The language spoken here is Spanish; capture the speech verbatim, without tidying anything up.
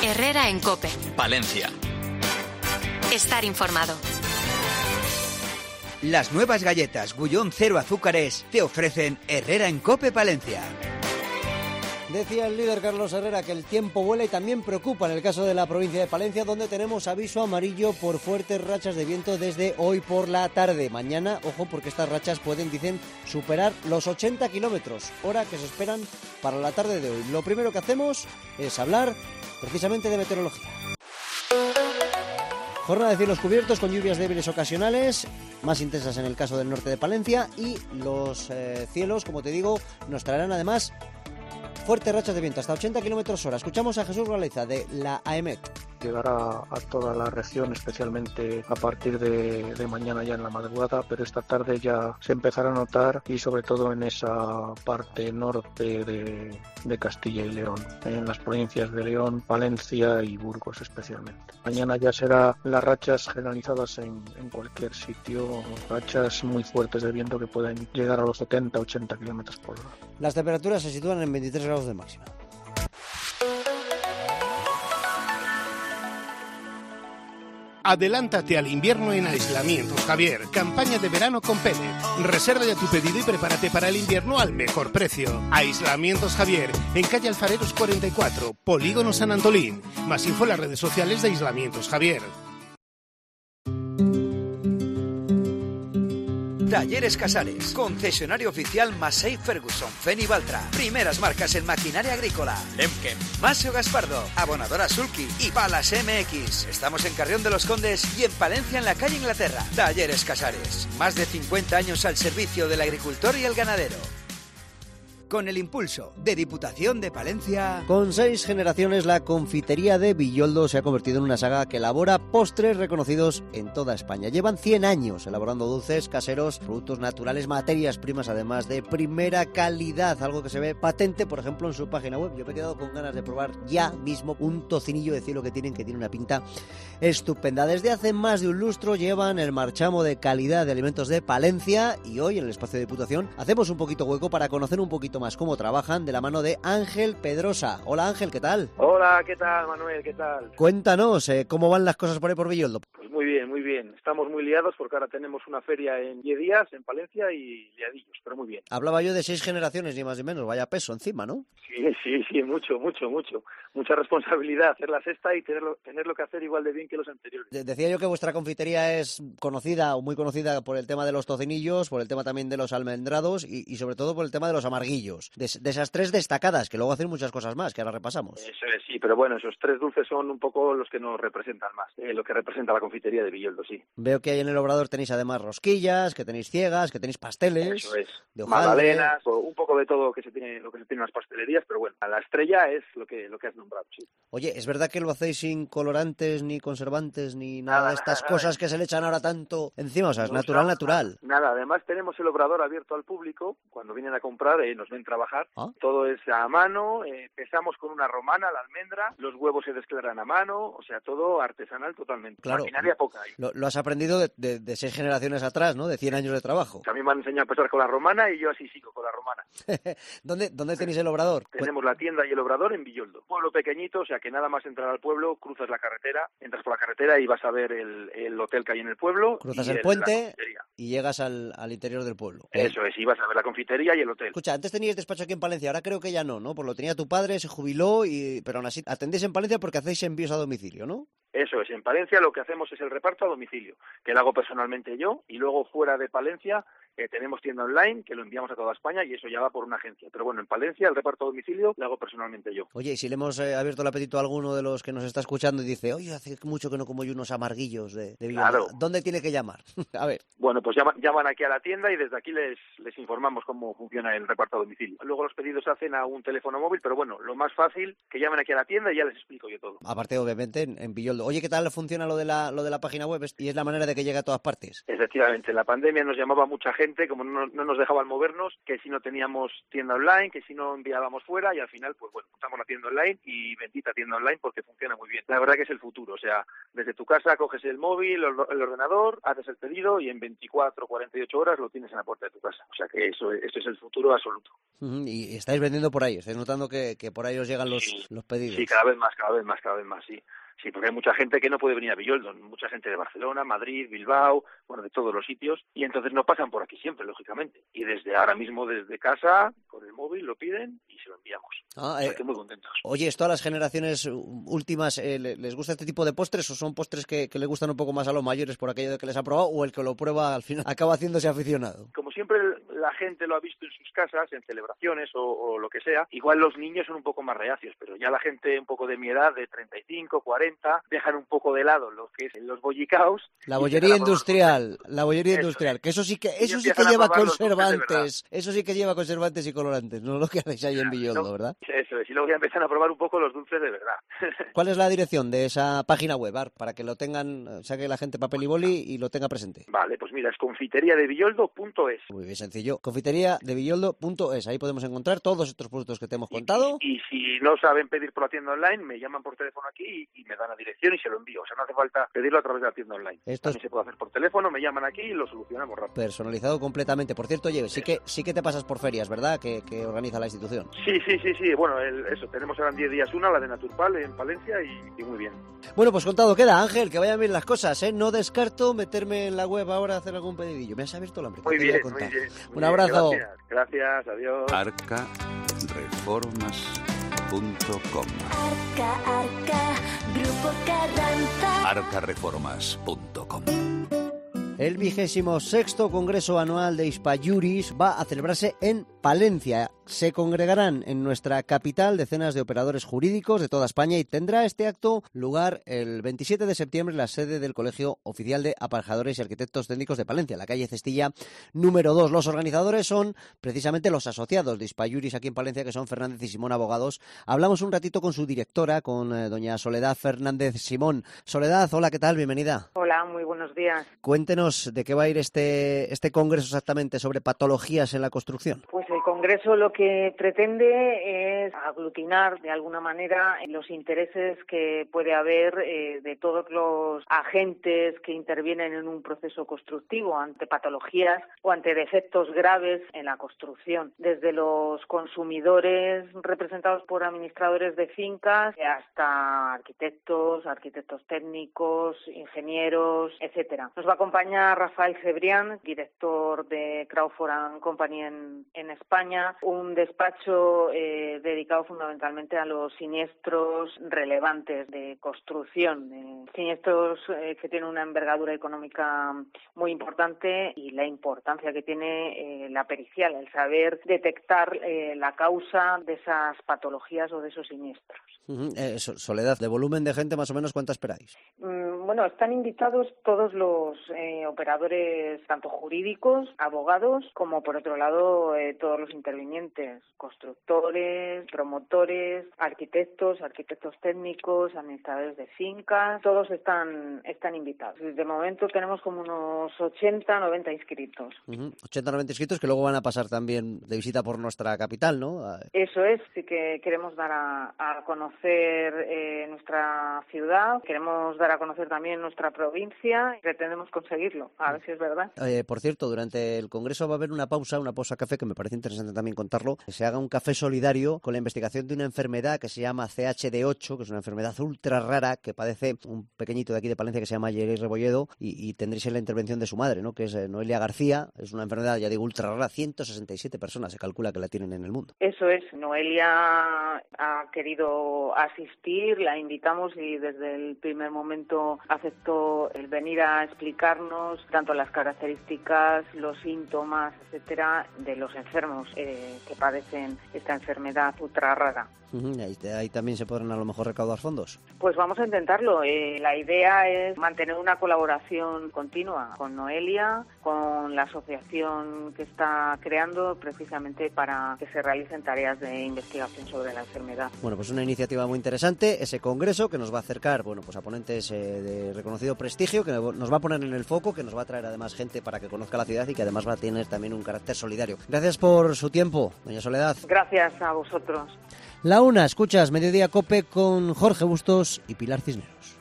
Herrera en COPE. Palencia. Estar informado. Las nuevas galletas Gullón Cero Azúcares te ofrecen Herrera en COPE Palencia. Decía el líder Carlos Herrera que el tiempo vuela y también preocupa en el caso de la provincia de Palencia, donde tenemos aviso amarillo por fuertes rachas de viento desde hoy por la tarde. Mañana, ojo, porque estas rachas pueden, dicen, superar los ochenta kilómetros, hora que se esperan para la tarde de hoy. Lo primero que hacemos es hablar precisamente de meteorología. Jornada de cielos cubiertos con lluvias débiles ocasionales, más intensas en el caso del norte de Palencia, y los eh, cielos, como te digo, nos traerán además fuertes rachas de viento, hasta ochenta kilómetros hora. Escuchamos a Jesús Galeza de la A E M E T. Llegará a toda la región, especialmente a partir de, de mañana ya en la madrugada, pero esta tarde ya se empezará a notar, y sobre todo en esa parte norte de, de Castilla y León, en las provincias de León, Palencia y Burgos especialmente. Mañana ya será las rachas generalizadas en, en cualquier sitio, rachas muy fuertes de viento que pueden llegar a los setenta a ochenta kilómetros por hora. Las temperaturas se sitúan en veintitrés grados de máxima. Adelántate al invierno en Aislamientos Javier. Campaña de verano con Pellet. Reserva ya tu pedido y prepárate para el invierno al mejor precio. Aislamientos Javier, en calle Alfareros cuarenta y cuatro, Polígono San Antolín. Más info en las redes sociales de Aislamientos Javier. Talleres Casares, concesionario oficial Massey Ferguson, Feni Valtra, primeras marcas en maquinaria agrícola, Lemken, Masio Gaspardo, Abonadora Sulky y Palas M X. Estamos en Carrión de los Condes y en Palencia, en la calle Inglaterra. Talleres Casares, más de cincuenta años al servicio del agricultor y el ganadero. Con el impulso de Diputación de Palencia. Con seis generaciones, la confitería de Villoldo se ha convertido en una saga que elabora postres reconocidos en toda España. Llevan cien años elaborando dulces caseros, productos naturales, materias primas además de primera calidad, algo que se ve patente, por ejemplo, en su página web. Yo me he quedado con ganas de probar ya mismo un tocinillo de cielo que tienen, que tiene una pinta estupenda. Desde hace más de un lustro llevan el marchamo de calidad de alimentos de Palencia, y hoy en el espacio de Diputación hacemos un poquito hueco para conocer un poquito más cómo trabajan, de la mano de Ángel Pedrosa. Hola Ángel, ¿qué tal? Hola, ¿qué tal Manuel? ¿Qué tal? Cuéntanos, eh, ¿cómo van las cosas por ahí por Villoldo? Pues muy bien, muy bien. Estamos muy liados porque ahora tenemos una feria en diez días en Palencia y liadillos, pero muy bien. Hablaba yo de seis generaciones, ni más ni menos, vaya peso encima, ¿no? Sí, sí, sí, mucho, mucho, mucho. Mucha responsabilidad, hacer la sexta y tenerlo, tenerlo que hacer igual de bien que los anteriores. De- decía yo que vuestra confitería es conocida o muy conocida por el tema de los tocinillos, por el tema también de los almendrados y, y sobre todo por el tema de los amarguillos. De, de esas tres destacadas, que luego hacen muchas cosas más, que ahora repasamos. Eso es, sí, pero bueno, esos tres dulces son un poco los que nos representan más, eh, lo que representa la confitería de Villoldo, sí. Veo que ahí en el obrador tenéis además rosquillas, que tenéis ciegas, que tenéis pasteles. Eso es. De hojaldre. Magdalenas, o un poco de todo que se tiene, lo que se tiene en las pastelerías, pero bueno, la estrella es lo que lo que has nombrado, sí. Oye, ¿es verdad que lo hacéis sin colorantes, ni conservantes, ni nada, Nada, de estas nada, cosas nada. que se le echan ahora tanto encima? O sea, es No natural, usamos natural. Nada. Nada, además tenemos el obrador abierto al público, cuando vienen a comprar, eh, nos ven trabajar, ¿Ah? todo es a mano, eh, pesamos con una romana la almendra, los huevos se desclaran a mano, o sea, todo artesanal totalmente. Claro. Maquinaria poca hay. Lo, lo has aprendido de, de- de seis generaciones atrás, ¿no? De cien años de trabajo. A mí me han enseñado a pesar con la romana y yo así sigo con la romana. ¿Dónde, ¿Dónde tenéis el obrador? Tenemos la tienda y el obrador en Villoldo. Pueblo pequeñito, o sea que nada más entrar al pueblo, cruzas la carretera, entras por la carretera y vas a ver el, el hotel que hay en el pueblo. Cruzas y el la puente confitería. y llegas al, al interior del pueblo. Eso es, y vas a ver la confitería y el hotel. Escucha, antes teníais despacho aquí en Palencia, ahora creo que ya no, ¿no? Pues lo tenía tu padre, se jubiló, y pero aún así atendéis en Palencia porque hacéis envíos a domicilio, ¿no? Eso es, en Palencia lo que hacemos es el reparto a domicilio, que lo hago personalmente yo, y luego fuera de Palencia eh, tenemos tienda online, que lo enviamos a toda España, y eso ya va por una agencia. Pero bueno, en Palencia el reparto a domicilio lo hago personalmente yo. Oye, y si le hemos eh, abierto el apetito a alguno de los que nos está escuchando y dice, oye, hace mucho que no como yo unos amarguillos de, de Villoldo, Claro. ¿dónde tiene que llamar? A ver. Bueno, pues llaman, llaman aquí a la tienda y desde aquí les, les informamos cómo funciona el reparto a domicilio. Luego los pedidos se hacen a un teléfono móvil, pero bueno, lo más fácil, que llamen aquí a la tienda y ya les explico yo todo. Aparte, obviamente, en, en Villoldo. Oye, ¿qué tal funciona lo de la lo de la página web? Y es la manera de que llegue a todas partes. Efectivamente, en la pandemia nos llamaba mucha gente gente, como no, no nos dejaban movernos, que si no teníamos tienda online, que si no enviábamos fuera, y al final, pues bueno, montamos la tienda online y bendita tienda online porque funciona muy bien. La verdad que es el futuro, o sea, desde tu casa coges el móvil, el ordenador, haces el pedido y en veinticuatro, cuarenta y ocho horas lo tienes en la puerta de tu casa. O sea que eso, eso es el futuro absoluto. Uh-huh. Y estáis vendiendo por ahí, estáis notando que, que por ahí os llegan los, sí, los pedidos. Sí, cada vez más, cada vez más, cada vez más, sí. Sí, porque hay mucha gente que no puede venir a Villoldo, mucha gente de Barcelona, Madrid, Bilbao, bueno, de todos los sitios, y entonces no pasan por aquí siempre, lógicamente. Y desde ahora mismo, desde casa, con el móvil, lo piden y se lo enviamos. Ah, o sea, eh, que muy contentos. Oye, ¿esto a las generaciones últimas eh, les gusta este tipo de postres o son postres que, que les gustan un poco más a los mayores por aquello de que les ha probado, o el que lo prueba al final acaba haciéndose aficionado? Como siempre la gente lo ha visto en sus casas, en celebraciones o, o lo que sea, igual los niños son un poco más reacios, pero ya la gente un poco de mi edad, de treinta y cinco, cuarenta, dejan un poco de lado lo que es los bollicaos. La bollería industrial, la bollería eso, industrial, que eso sí que eso sí que lleva conservantes, eso sí que lleva conservantes y colorantes, no lo que hacéis ahí en Villoldo, no, ¿verdad? Eso es, y luego ya empiezan a probar un poco los dulces de verdad. ¿Cuál es la dirección de esa página web, Ar, para que lo tengan, saque la gente papel y boli y lo tenga presente? Vale, pues mira, es confitería de villoldo punto es. Muy bien sencillo, confitería de villoldo punto es, ahí podemos encontrar todos estos productos que te hemos contado. Y, y, y si no saben pedir por la tienda online, me llaman por teléfono aquí y, y me dan la dirección y se lo envío. O sea, no hace falta pedirlo a través de la tienda online. Esto también es... se puede hacer por teléfono, me llaman aquí y lo solucionamos rápido. Personalizado completamente. Por cierto, oye, sí que sí que te pasas por ferias, ¿verdad? Que, que organiza la institución. Sí, sí, sí, sí. Bueno, el, eso, tenemos ahora en diez días una, la de Naturpal en Palencia y, y muy bien. Bueno, pues contado queda, Ángel, que vayan bien las cosas, ¿eh? No descarto meterme en la web ahora a hacer algún pedidillo. Me has abierto el hambre. Muy bien, muy bien. Muy Un abrazo. Bien, gracias. gracias, adiós. Arca Reformas punto com. Arca, Arca, Grupo Carranza. arca reformas punto com. El vigésimo sexto Congreso Anual de Hispayuris va a celebrarse en Palencia. Se congregarán en nuestra capital decenas de operadores jurídicos de toda España y tendrá este acto lugar el veintisiete de septiembre en la sede del Colegio Oficial de Aparejadores y Arquitectos Técnicos de Palencia, la calle Cestilla número dos. Los organizadores son precisamente los asociados de Hispayuris aquí en Palencia, que son Fernández y Simón Abogados. Hablamos un ratito con su directora, con eh, doña Soledad Fernández Simón. Soledad, hola, ¿qué tal? Bienvenida. Hola, muy buenos días. Cuéntenos de qué va a ir este, este congreso exactamente sobre patologías en la construcción. Pues el congreso lo que pretende es aglutinar de alguna manera los intereses que puede haber eh, de todos los agentes que intervienen en un proceso constructivo ante patologías o ante defectos graves en la construcción, desde los consumidores representados por administradores de fincas hasta arquitectos, arquitectos técnicos, ingenieros, etcétera. Nos va a acompañar Rafael Cebrián, director de Crawford and Company en, en España, un despacho eh, dedicado fundamentalmente a los siniestros relevantes de construcción, de siniestros eh, que tienen una envergadura económica muy importante y la importancia que tiene eh, la pericial, el saber detectar eh, la causa de esas patologías o de esos siniestros. Uh-huh. Eh, Soledad, de volumen de gente más o menos, ¿cuánta esperáis? Mm, bueno, están invitados todos los eh, operadores, tanto jurídicos, abogados, como por otro lado eh, todos los intervinientes, constructores, promotores, arquitectos, arquitectos técnicos, administradores de fincas, todos están están invitados. De momento tenemos como unos ochenta, noventa inscritos. Uh-huh. ochenta, noventa inscritos que luego van a pasar también de visita por nuestra capital, ¿no? Eso es, sí que queremos dar a, a conocer eh, nuestra ciudad, queremos dar a conocer también nuestra provincia y pretendemos conseguirlo, a ver si es verdad. Eh, por cierto, durante el Congreso va a haber una pausa, una pausa café, que me parece interesante también contarlo, que se haga un café solidario con la investigación de una enfermedad que se llama C H D ocho, que es una enfermedad ultra rara que padece un pequeñito de aquí de Palencia que se llama Jerry Rebolledo, y, y tendréis la intervención de su madre, ¿no? Que es eh, Noelia García. Es una enfermedad, ya digo, ultra rara, ciento sesenta y siete personas se calcula que la tienen en el mundo. Eso es, Noelia ha querido asistir, la invitamos y desde el primer momento aceptó el venir a explicarnos tanto las características, los síntomas, etcétera, de los enfermos eh, que padecen esta enfermedad ultra rara. Uh-huh. Ahí, ahí también se podrán a lo mejor recaudar fondos. Pues vamos a intentarlo. Eh, la idea es mantener una colaboración continua con Noelia, con la asociación que está creando precisamente para que se realicen tareas de investigación sobre la enfermedad. Bueno, pues una iniciativa muy interesante, ese congreso que nos va a acercar, bueno, pues a ponentes eh, de de reconocido prestigio, que nos va a poner en el foco, que nos va a traer además gente para que conozca la ciudad y que además va a tener también un carácter solidario. Gracias por su tiempo, doña Soledad. Gracias a vosotros. La una, escuchas Mediodía Cope con Jorge Bustos y Pilar Cisneros.